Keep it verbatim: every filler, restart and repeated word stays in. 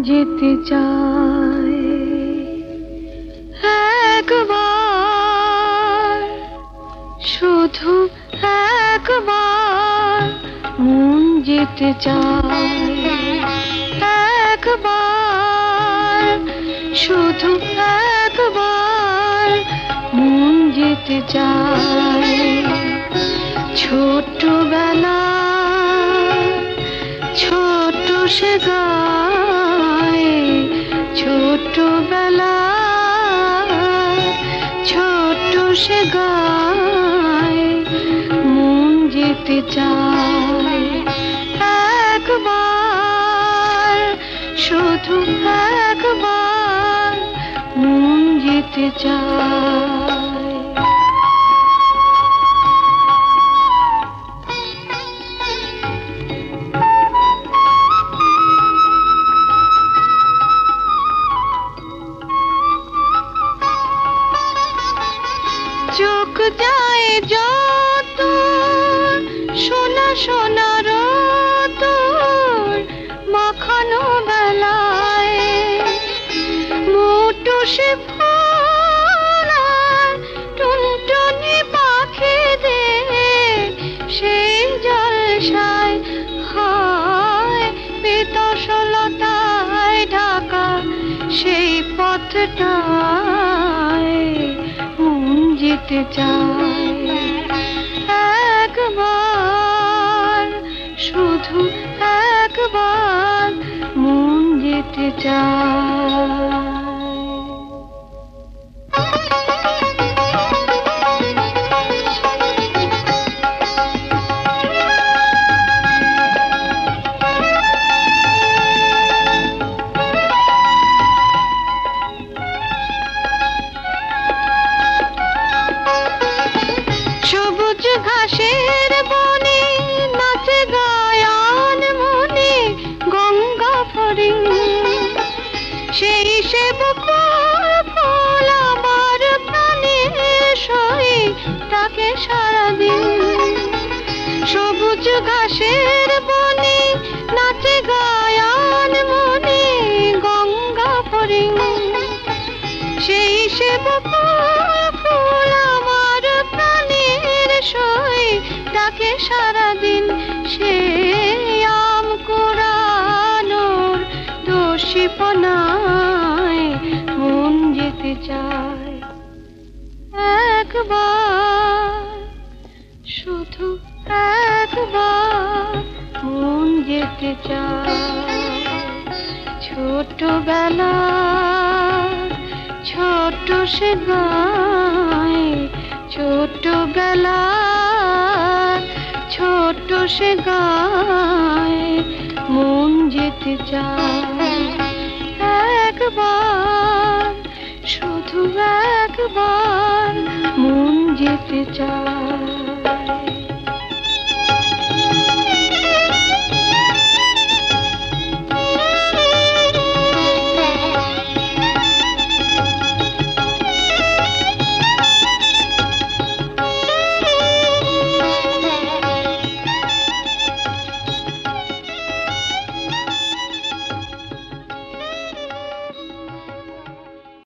যেতে চায় একবার, শুধু একবার মন যেতে চায় একবার, শুধু একবার মন যেতে চায়। ছোটবেলা ছোট সে গায়, ছোটবেলা ছোট সে গায়, মন যেতে চায় একবার, শুধু একবার মন যেতে চায়। চোখ যায় যত সোনা সোনা রতন মাখানো বেলায়, মোটো সে ফোড়ায় টুনটুনি পাখিদের সেই জলসায়, হায় পিতশলতায় ঢাকা সেই পথটায় মন যেতে চায় একবার, শুধু একবার মন যেতে চায়। সবুজ ঘাসের বনে নাচে গায়ান মনে গঙ্গা ফড়িং, সেই সে বকুল ফুল আমার প্রাণের সই তাকে সারাদিন। সবুজ ঘাসের বনে নাচে গায়ান মনে গঙ্গা ফড়িং, সেই সে বকুল ফুল আমার প্রাণের সই তাকে সারাদিন। সে আম কুড়ানোর দোষীপনায় মন যেতে চায় একবার, শুধু একবার মন যেতে চায়। ছোটবেলা ছোট সে গায়, ছোটবেলা ছোট সে গায়, মন যেতে চায় একবার, শুধু একবার মন যেতে চায়।